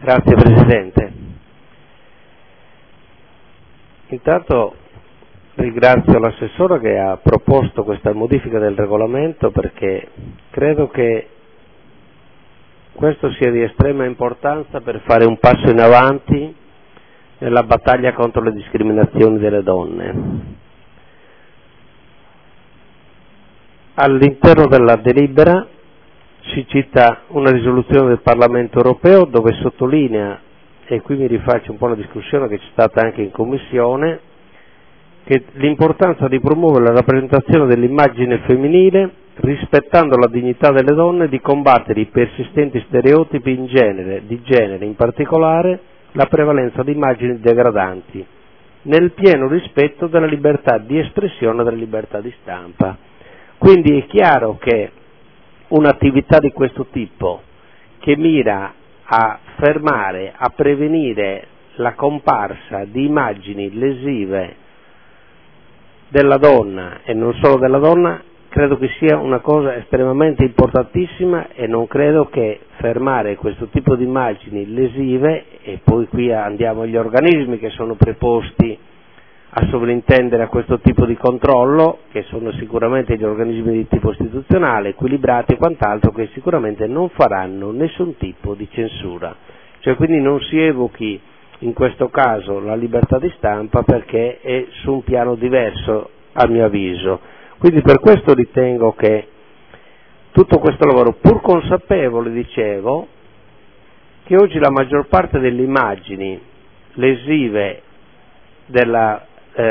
Grazie Presidente. Intanto ringrazio l'assessore che ha proposto questa modifica del regolamento, perché credo che questo sia di estrema importanza per fare un passo in avanti nella battaglia contro le discriminazioni delle donne. All'interno della delibera si cita una risoluzione del Parlamento europeo dove sottolinea, e qui mi rifaccio un po' alla discussione che c'è stata anche in Commissione, che l'importanza di promuovere la rappresentazione dell'immagine femminile rispettando la dignità delle donne, di combattere i persistenti stereotipi di genere, in particolare la prevalenza di immagini degradanti, nel pieno rispetto della libertà di espressione e della libertà di stampa. Quindi è chiaro che un'attività di questo tipo, che mira a fermare, a prevenire la comparsa di immagini lesive della donna e non solo della donna, credo che sia una cosa estremamente importantissima, e non credo che fermare questo tipo di immagini lesive, e poi qui andiamo agli organismi che sono preposti a sovrintendere a questo tipo di controllo, che sono sicuramente gli organismi di tipo istituzionale, equilibrati e quant'altro, che sicuramente non faranno nessun tipo di censura. Cioè, quindi non si evochi in questo caso la libertà di stampa, perché è su un piano diverso a mio avviso. Quindi per questo ritengo che tutto questo lavoro, pur consapevole, dicevo, che oggi la maggior parte delle immagini lesive della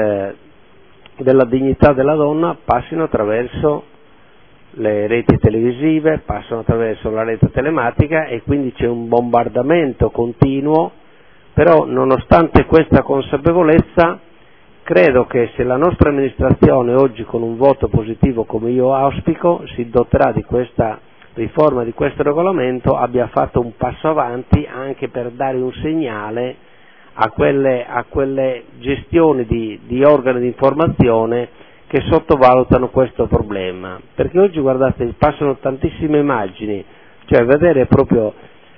dignità della donna passino attraverso le reti televisive, passano attraverso la rete telematica, e quindi c'è un bombardamento continuo. Però nonostante questa consapevolezza, credo che se la nostra amministrazione oggi, con un voto positivo come io auspico, si doterà di questa riforma, di questo regolamento, abbia fatto un passo avanti anche per dare un segnale a quelle gestioni di organi di informazione che sottovalutano questo problema. Perché oggi, guardate, passano tantissime immagini, cioè vedere proprio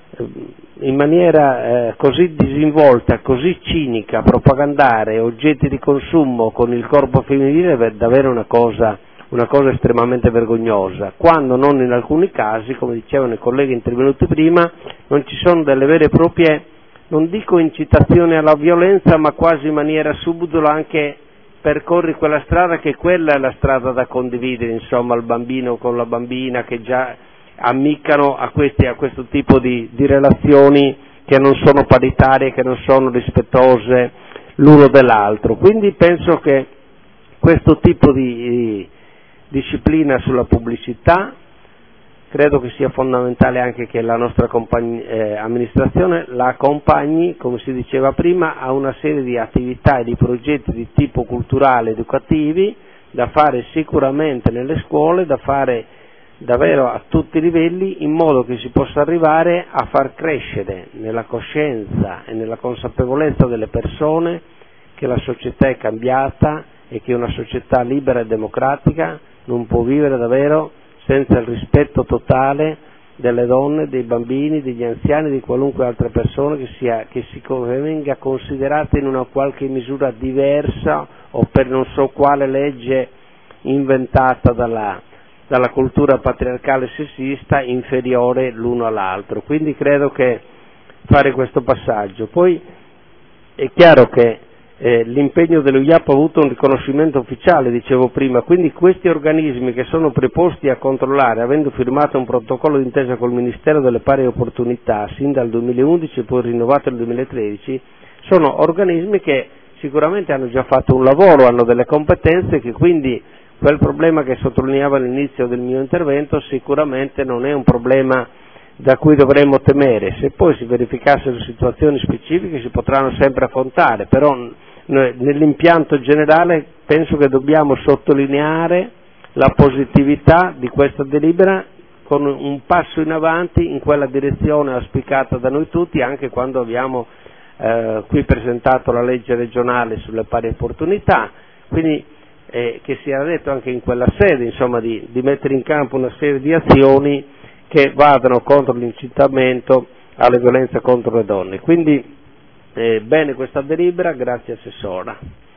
in maniera così disinvolta, così cinica, propagandare oggetti di consumo con il corpo femminile è davvero una cosa estremamente vergognosa, quando non in alcuni casi, come dicevano i colleghi intervenuti prima, non ci sono delle vere e proprie, non dico incitazioni alla violenza, ma quasi in maniera subdola anche percorri quella strada, che quella è la strada da condividere, insomma, il bambino con la bambina che già ammiccano a questo tipo di relazioni che non sono paritarie, che non sono rispettose l'uno dell'altro. Quindi penso che questo tipo di disciplina sulla pubblicità, credo che sia fondamentale anche che la nostra amministrazione la accompagni, come si diceva prima, a una serie di attività e di progetti di tipo culturale, educativi, da fare sicuramente nelle scuole, da fare davvero a tutti i livelli, in modo che si possa arrivare a far crescere nella coscienza e nella consapevolezza delle persone che la società è cambiata e che una società libera e democratica non può vivere davvero senza il rispetto totale delle donne, dei bambini, degli anziani, di qualunque altra persona che venga considerata in una qualche misura diversa o per non so quale legge inventata dalla cultura patriarcale sessista inferiore l'uno all'altro. Quindi credo che fare questo passaggio. Poi è chiaro che l'impegno dell'UIAP ha avuto un riconoscimento ufficiale, dicevo prima, quindi questi organismi che sono preposti a controllare, avendo firmato un protocollo d'intesa col Ministero delle Pari Opportunità sin dal 2011 e poi rinnovato nel 2013, sono organismi che sicuramente hanno già fatto un lavoro, hanno delle competenze, che quindi quel problema che sottolineavo all'inizio del mio intervento sicuramente non è un problema da cui dovremmo temere. Se poi si verificassero situazioni specifiche si potranno sempre affrontare, però nell'impianto generale penso che dobbiamo sottolineare la positività di questa delibera con un passo in avanti in quella direzione auspicata da noi tutti, anche quando abbiamo qui presentato la legge regionale sulle pari opportunità, quindi che sia detto anche in quella sede, insomma, di mettere in campo una serie di azioni che vadano contro l'incitamento alle violenze contro le donne. Quindi bene questa delibera, grazie Assessora.